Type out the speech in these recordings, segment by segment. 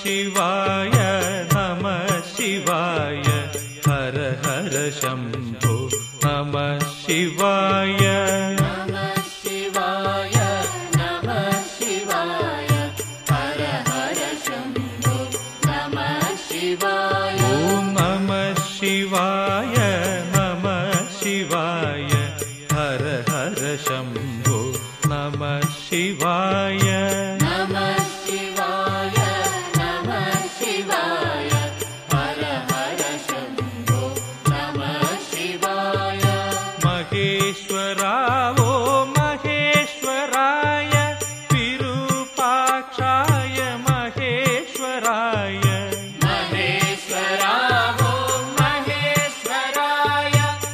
शिवाय नमः शिवाय हर हर शम्भो नमः शिवाय नमः शिवाय नमः शिवाय हर हर शम्भो नमः शिवाय ॐ नमः शिवाय नमः शिवाय हर हर शम्भो नमः शिवाय नमः शिवाय नमः शिवाय हर हर शम्भो नमः शिवाय महेश्वरा ॐ महेश्वराय विरूपाक्षाय महेश्वराय महेश्वरा ॐ महेश्वराय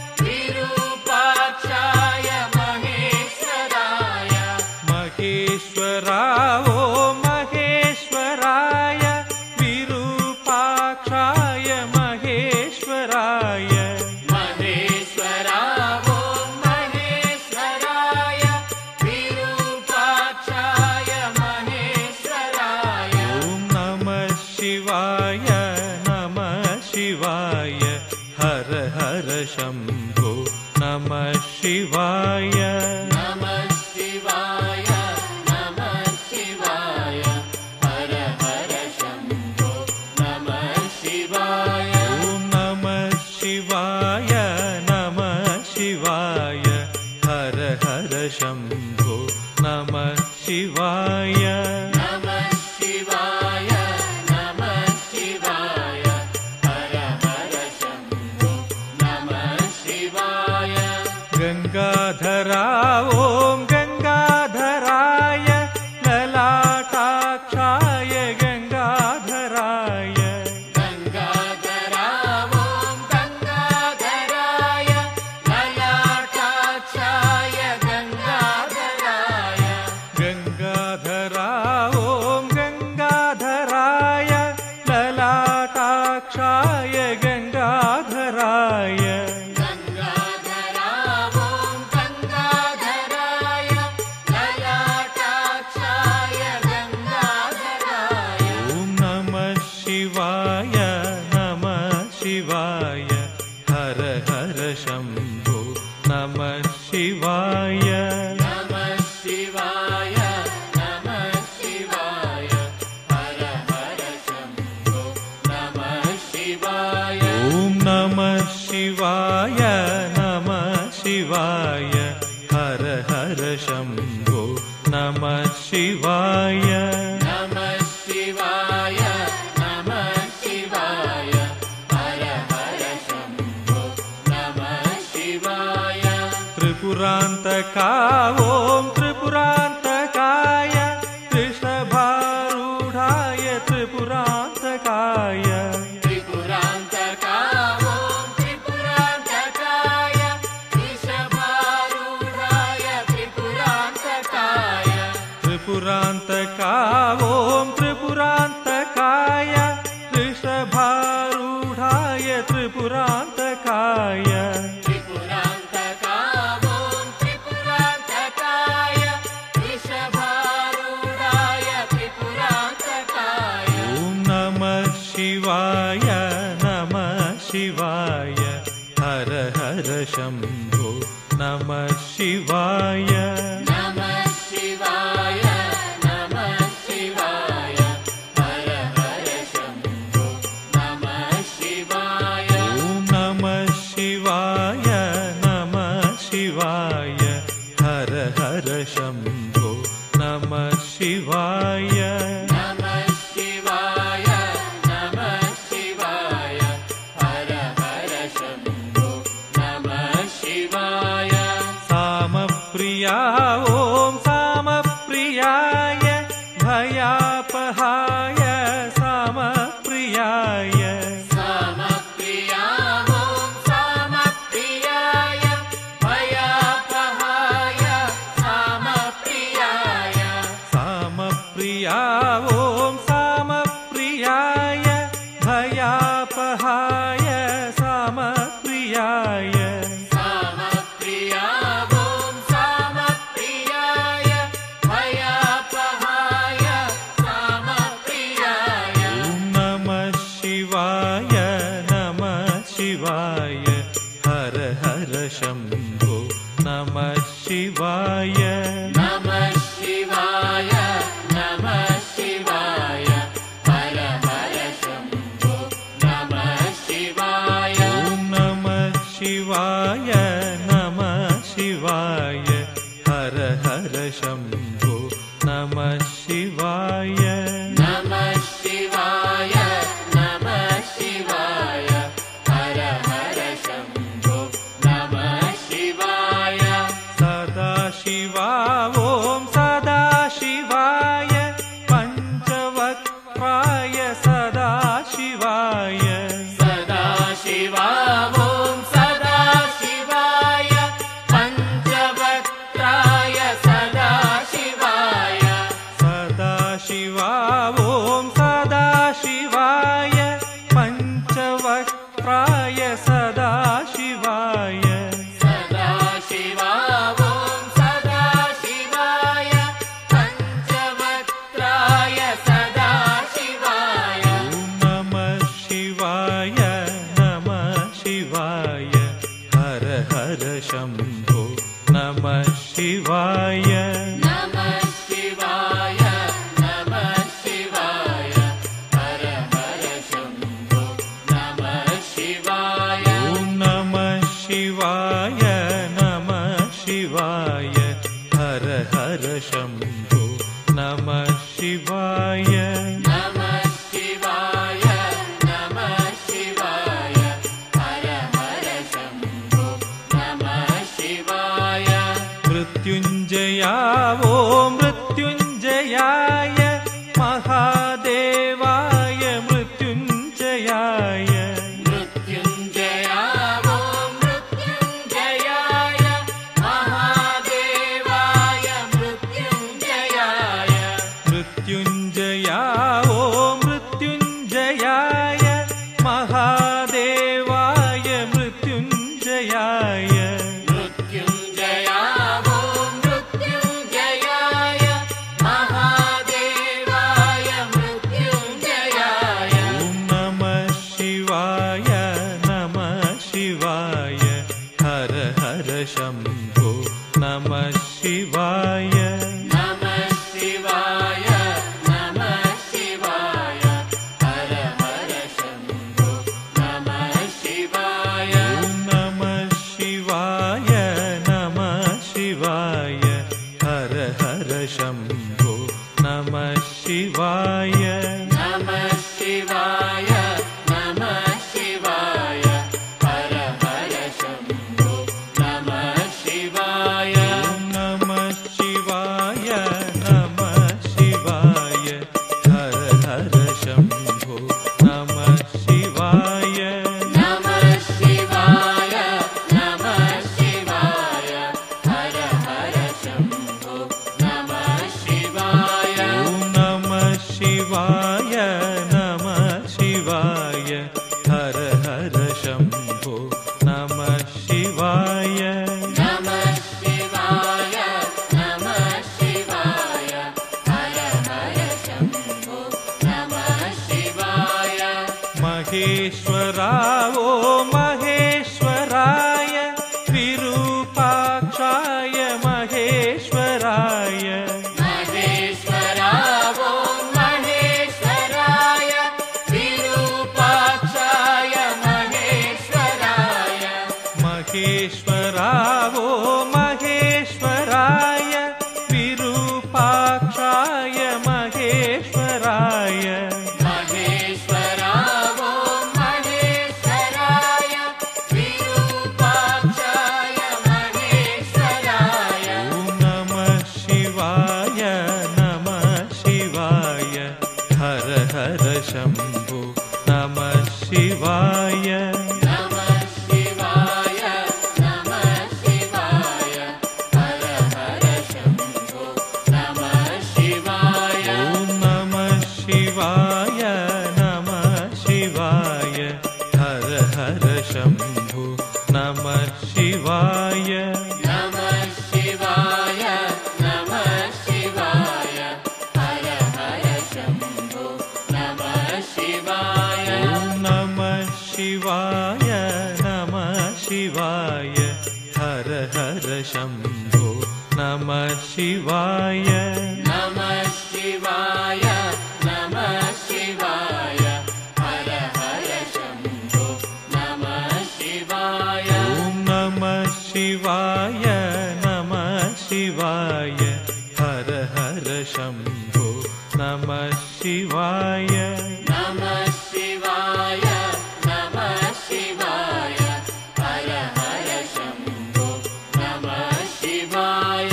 विरूपाक्षाय महेश्वराय महेश्वरा ॐ महेश्वराय विरूपाक्षाय महेश्वराय महेश्वरा ॐ महेश्वराय विरूपाक्षाय महेश्वराय ॐ नमः शिवाय हर हर शम्भो नमः शिवाय नमः शिवाय नमः शिवाय हर हर शम्भो नमः शिवाय ॐ नमः शिवाय हर हर शम्भो नमः शिवाय नमः शिवाय नमः शिवाय हर हर शम्भो नमः शिवाय गंगाधरा ॐ गंगाधराय ललाटाक्षाय गंगाधराय गंगाधरा ॐ गंगाधराय ललाटाक्षाय गंगाधराय गंगाधरा ॐ गंगाधराय ललाटाक्षाय गंगाधराय गंगाधरा ॐ गंगाधराय ललाटाक्षाय गंगाधराय ॐ नमः शिवाय हर हर शम्भो नमः शिवाय नमः शिवाय नमः शिवाय हर हर शम्भो नमः शिवाय ॐ नमः शिवाय हर हर शम्भो नमः शिवाय नमः शिवाय नमः शिवाय हर हर शम्भो नमः शिवाय त्रिपुरान्तका ॐ त्रिपुरान्तकाय वृषभारूढाय त्रिपुरान्तकाय त्रिपुरान्तका ॐ त्रिपुरान्तकाय वृषभारूढाय त्रिपुरान्तकाय त्रिपुरान्तका ॐ त्रिपुरान्तकाय वृषभारूढाय त्रिपुरान्तकाय त्रिपुरान्तका ॐ त्रिपुरान्तकाय वृषभारूढाय त्रिपुरान्तकाय ॐ नमः शिवाय हर हर शम्भो नमः शिवाय नमः शिवाय नमः शिवाय हर हर शम्भो नमः शिवाय ॐ नमः शिवाय हर हर शम्भो नमः शिवाय नमः शिवाय नमः शिवाय हर हर शम्भो नमः शिवाय सामप्रिया ॐ महेश्वरा वो महेश्वराय विरूपाक्षाय महेश्वराय महेश्वरा वो महेश्वराय विरूपाक्षाय महेश्वराय महेश्वरा वो महेश्वराय विरूपाक्षाय महेश्वराय महेश्वरा वो महेश्वराय विरूपाक्षाय महेश्वराय ॐ नमः शिवाय हर हर शम्भो नमः शिवाय नमः शिवाय हर हर शम्भो नमः शिवाय ॐ नमः शिवाय हर हर शम्भो नमः शिवाय नमः शिवाय हर हर शम्भो नमः शिवाय ॐ नमः शिवाय हर हर शम्भो नमः शिवाय नमः शिवाय हर हर शम्भो नमः शिवाय ॐ नमः शिवाय हर हर शम्भो नमः शिवाय नमः शिवाय हर हर शम्भो नमः शिवाय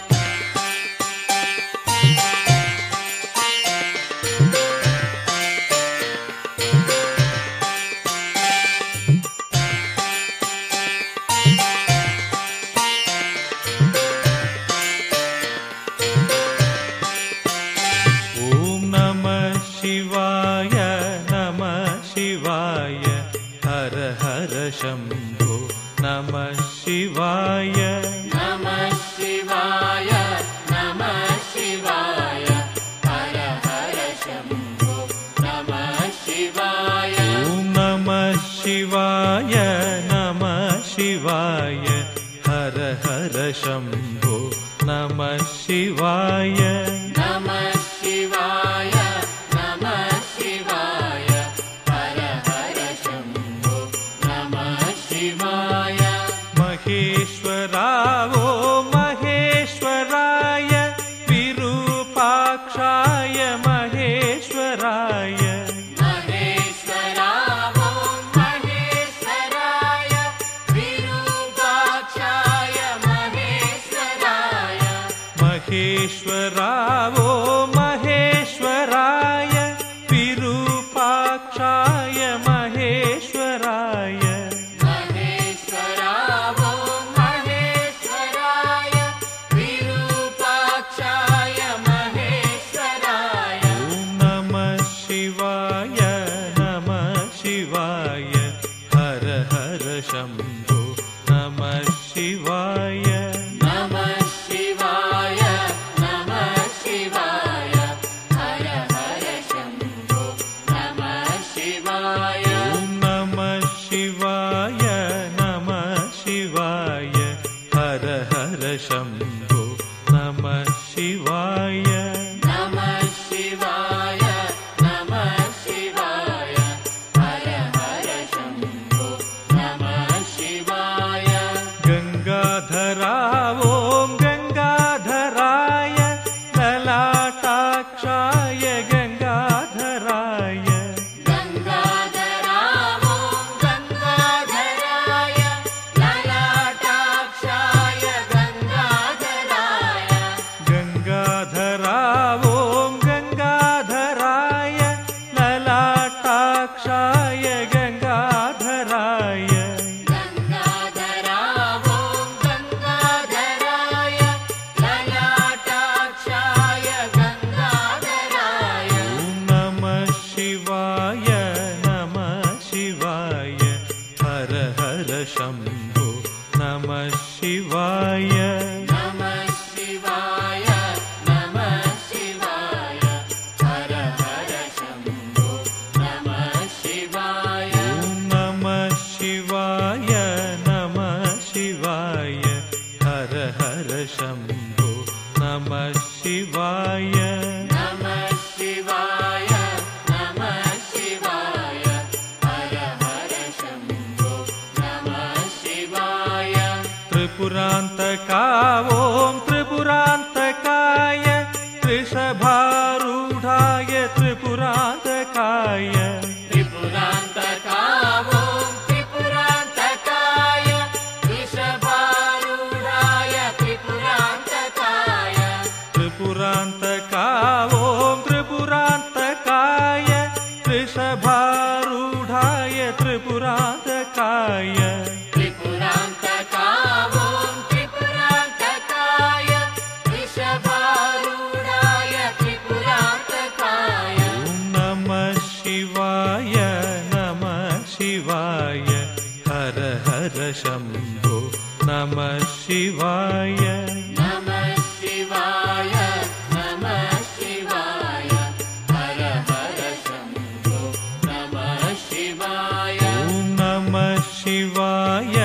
ॐ नमः शिवाय हर हर शम्भो नमः शिवाय नमः शिवाय हर हर शम्भो नमः शिवाय ॐ नमः शिवाय हर हर शम्भो नमः शिवाय नमः शिवाय हर हर शम्भो नमः शिवाय महेश्वरा वो महेश्वराय विरूपाक्षाय महेश्वराय महेश्वरा वो महेश्वराय विरूपाक्षाय महेश्वराय महेश्वरा वो महेश्वराय विरूपाक्षाय महेश्वराय महेश्वरा वो महेश्वराय विरूपाक्षाय महेश्वराय ॐ नमः शिवाय हर हर शम्भो नमः शिवाय नमः शिवाय हर हर शम्भो नमः शिवाय ॐ नमः शिवाय हर हर शम्भो नमः शिवाय नमः शिवाय हर हर शम्भो नमः शिवाय गङ्गाधरा ॐ गङ्गाधराय ललाटाक्षाय गङ्गाधराय गङ्गाधरा वो गङ्गाधराय त्रिपुरान्तका ॐ त्रिपुरान्तकाय वृषभारूढाय त्रिपुरान्तकाय त्रिपुरान्तका ॐ त्रिपुरान्तकाय वृषभारूढाय त्रिपुरान्तकाय त्रिपुरान्तका ॐ त्रिपुरान्तकाय वृषभारूढाय त्रिपुरान्तकाय नमः शिवाय हर हर शम्भो नमः शिवाय नमः शिवाय हर हर शम्भो नमः शिवाय नमः शिवाय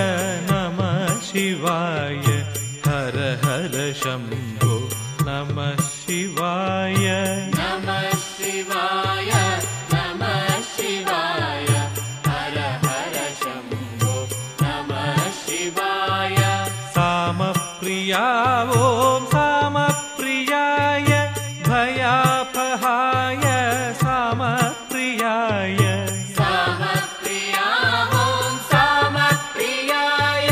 हर हर शम्भो नमः शिवाय नमः शिवाय हर हर शम्भो नमः शिवाय सामप्रिया ॐ सामप्रियाय भयापहाय सामप्रियाय सामप्रिया ॐ सामप्रियाय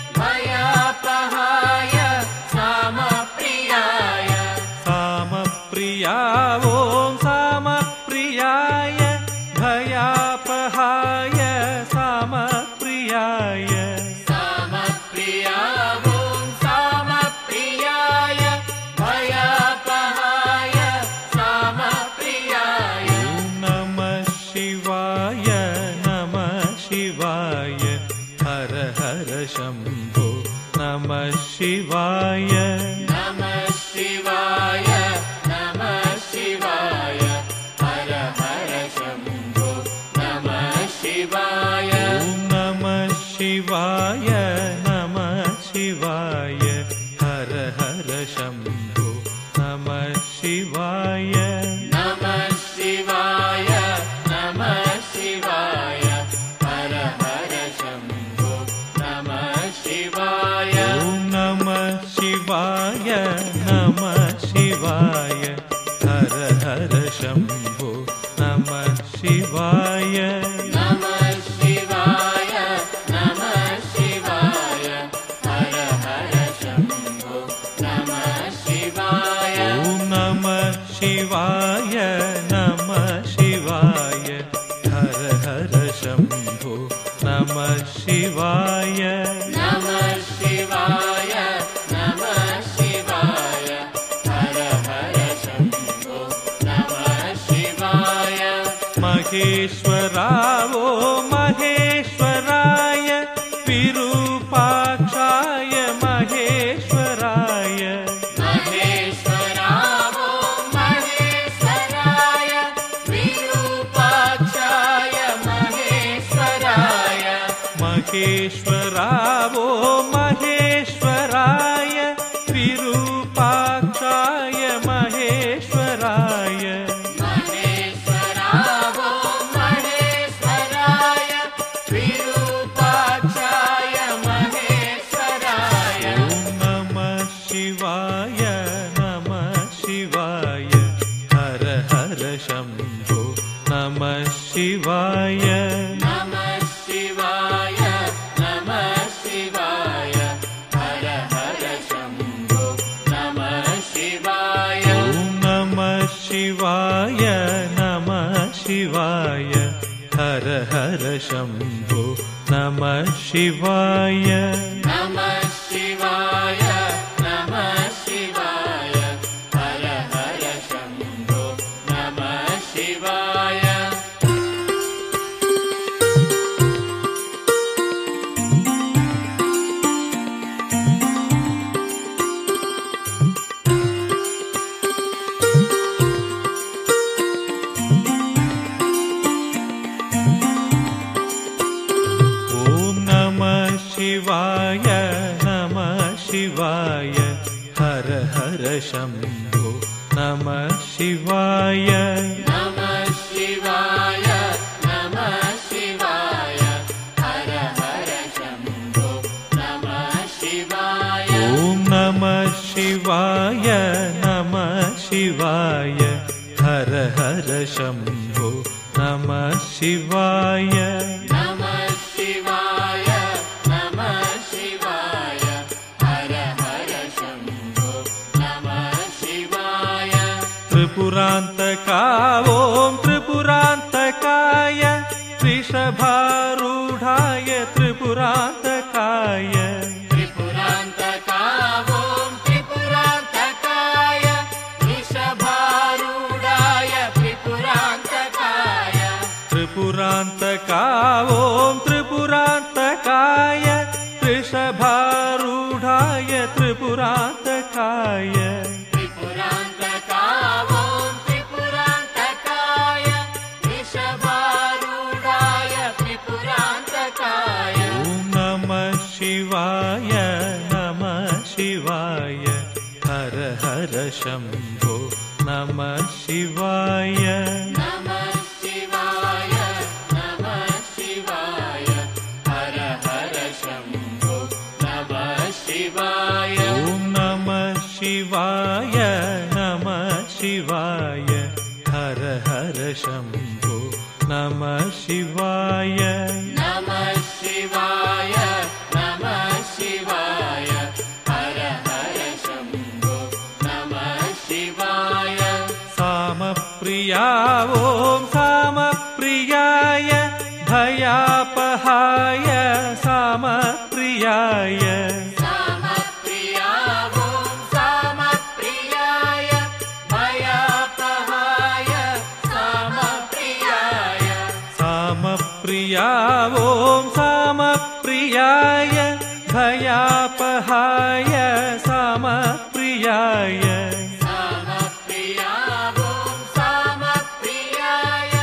भयापहाय सामप्रियाय सामप्रिया ॐ सामप्रियाय भयापहाय सामप्रियाय सामप्रिया ॐ सामप्रियाय भयापहाय सामप्रियाय नमः शिवाय हर हर शम्भो नमः शिवाय नमः शिवाय हर हर शम्भो नमः शिवाय नमः शिवाय हर हर शम्भो नमः शिवाय नमः शिवाय हर हर शम्भो नमः शिवाय नमः शिवाय हर हर शम्भो नमः शिवाय नमः शिवाय हर हर शम्भो नमः शिवाय नमः शिवाय हर हर शम्भो नमः शिवाय नमः शिवाय हर हर शम्भो नमः शिवाय महेश्वरा वो महेश्वराय विरूपाक्षाय महेश्वराय महेश्वरा वो महेश्वराय विरूपाक्षाय महेश्वराय महेश्वरा वो महेश्वराय विरूपाक्षाय महेश्वराय महेश्वरा वो महेश्वराय विरूपाक्षाय महेश्वराय नमः शिवाय हर हर शम्भो नमः शिवाय नमः शिवाय हर हर शम्भो नमः शिवाय नमः शिवाय हर हर शम्भो नमः शिवाय नमः शिवाय हर हर शम्भो नमः शिवाय शिवाय हर हर शम्भो नमः शिवाय नमः शिवाय हर हर शम्भो नमः शिवाय ॐ नमः शिवाय हर हर शम्भो नमः शिवाय नमः शिवाय नमः शिवाय हर हर शम्भो नमः शिवाय त्रिपुरान्तका ॐ त्रिपुरान्तकाय वृषभारूढाय त्रिपुरान्तकाय त्रिपुरान्तका ॐ त्रिपुरान्तकाय वृषभारूढाय त्रिपुरान्तकाय त्रिपुरान्तका ॐ त्रिपुरान्तकाय वृषभारूढाय त्रिपुरान्तकाय त्रिपुरान्तका ॐ त्रिपुरान्तकाय वृषभारूढाय त्रिपुरान्तकाय ॐ नमः शिवाय हर हर शम्भो नमः शिवाय नमः शिवाय हर हर शम्भो नमः शिवाय ॐ नमः शिवाय हर हर शम्भो नमः शिवाय नमः शिवाय हर हर शम्भो नमः शिवाय सामप्रिया ॐ सामप्रियाय भयापहाय सामप्रियाय सामप्रिया ॐ सामप्रियाय भयापहाय सामप्रियाय सामप्रिया ॐ सामप्रियाय भयापहाय सामप्रियाय सामप्रिया ॐ सामप्रियाय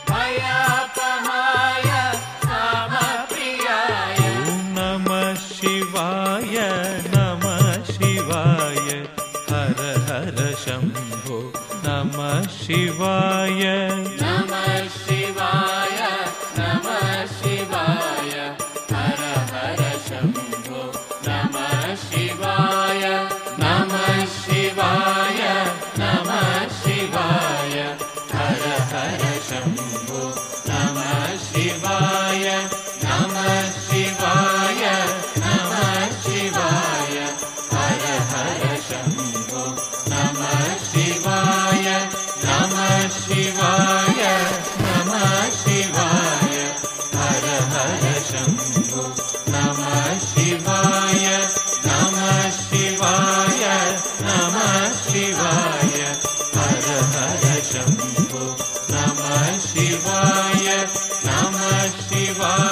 भयापहाय सामप्रियाय ॐ नमः शिवाय हर हर शम्भो नमः शिवाय नमः शिवाय हर हर शम्भो नमः शिवाय नमः शिवाय हर हर शम्भो नमः शिवाय नमः शिवाय हर हर शम्भो नमः शिवाय नमः शिवाय हर हर शम्भो नमः शिवाय नमः शिवाय हर हर शम्भो नमः शिवाय